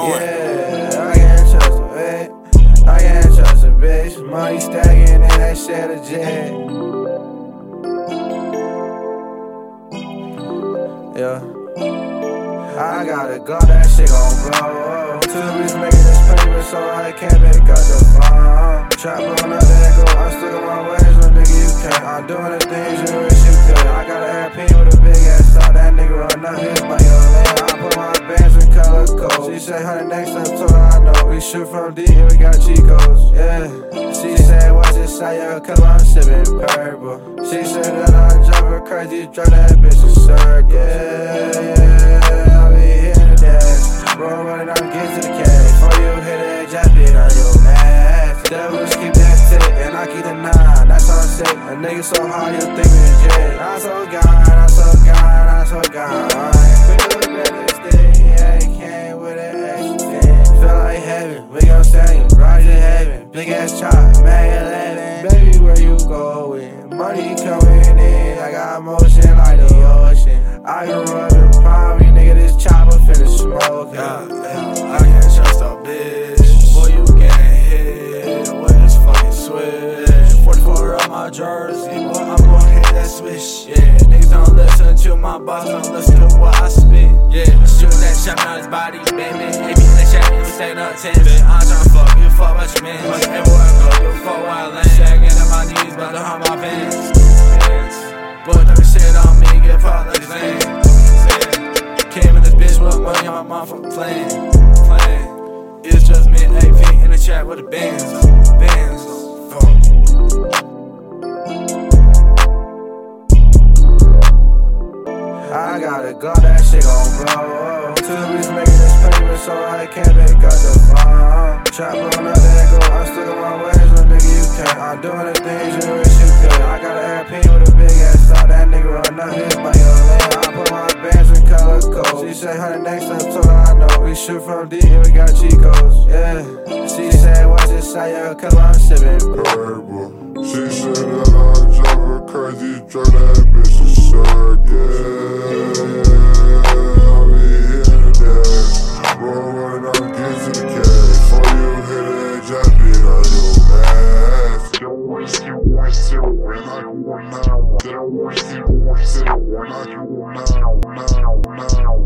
going. Yeah, I can't trust a bitch. I can't trust a bitch. Money stacking and that shit a jet. Yeah. I gotta go, that shit gon' blow. Two bitches making this paper, so I can't pick up the phone. Trap on up there, go, I'm stuck on my ways, no nigga, you can't. I'm doing the things you wish you could. I got an RP with a big ass thought, that nigga run up his by your lane. I put my bands in color code. She said, honey, next time, told her I know. We shoot from deep and we got Chicos, yeah. She said, watch this side, yo, cause I'm sipping purple. She said that I drive her crazy, drive that bitch in circles, yeah. Roll running, I'm getting to the cash. Before you hit it, drop it on your ass. Devils keep that tick, and I keep the 9. That's all I'm saying. A nigga so hard, you think me in jail. I'm so gone, I'm so gone, I'm so gone. Pick up that stick, yeah, he came with an extra 10. Feel like heaven, we gon' sing, rise to heaven. Big ass chop, Mag 11. Baby, where you going? Money coming in, I got motion like the ocean. I grew up in Palm, nigga, this chopper finna smoke. I can't trust a bitch. Boy, you getting hit with this fucking switch. 44 on my jersey, boy, I'm gon' hit that switch. Yeah, niggas don't listen to my boss, don't listen to what I spit. Yeah, shoot that shot on his body, baby. If you in the shot, you say nothing. I'm tryna fuck, you fuck what you mean. Everywhere I go, you fuck where I land. Shagging on my knees, but I hurt my pants. Boy, don't shit on me, get fucked like Zane. Came in this bitch with money on my motherfucking plane. It's just me and AP in the chat with the bands. I gotta go, that shit gon' blow. Two bitches making this paper, so I can't pick up the phone. Trap on up there, go, I'm stuck on my ways, no nigga, you can't. I'm doing the things you wish you could. I got an RP with a big ass thought, that nigga run up his by your lane. I put my bands in color code. She said, honey, next time, told her I know. We shoot from deep and we got Chicos, yeah. She said, watch this side, yo, cause I'm sipping purple. She said that I drive her crazy, drive that bitch in circles, yeah. I be hitting that, roll running, I'm getting